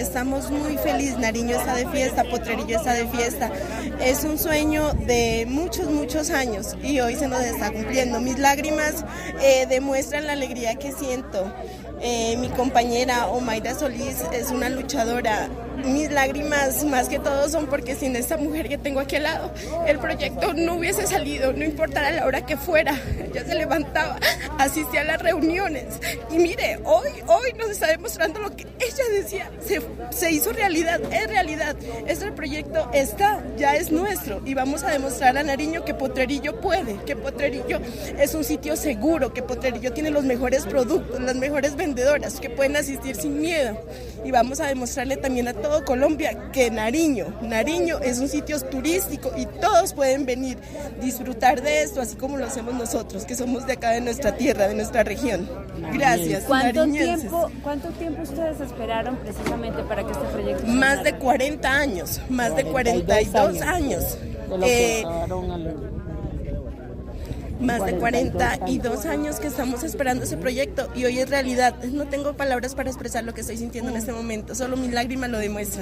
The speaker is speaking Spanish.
estamos muy felices. Nariño está de fiesta, Potrerillo está de fiesta. Es un sueño de muchos años y hoy se nos está cumpliendo. Mis lágrimas demuestran la alegría que siento. Mi compañera Omaira Solís es una luchadora. Mis lágrimas más que todo son porque sin esta mujer que tengo aquí al lado, el proyecto no hubiese salido, no importara la hora que fuera. Ella se levantaba, asistía a las reuniones y mire, hoy nos está demostrando lo que ella decía, se hizo realidad, es realidad. Este proyecto ya es nuestro y vamos a demostrar a Nariño que Potrerillo puede, que Potrerillo es un sitio seguro, que Potrerillo tiene los mejores productos, las mejores vendedoras, que pueden asistir sin miedo. Y vamos a demostrarle también a todo Colombia que Nariño es un sitio turístico y todos pueden venir, disfrutar de esto, así como lo hacemos nosotros, que somos de acá, de nuestra tierra, de nuestra región. Gracias. ¿Cuánto tiempo ustedes esperaron precisamente para que este proyecto se Más de 40 años, más de 42 años. Más de 42 años que estamos esperando ese proyecto y hoy es realidad. No tengo palabras para expresar lo que estoy sintiendo en este momento, solo mis lágrimas lo demuestran.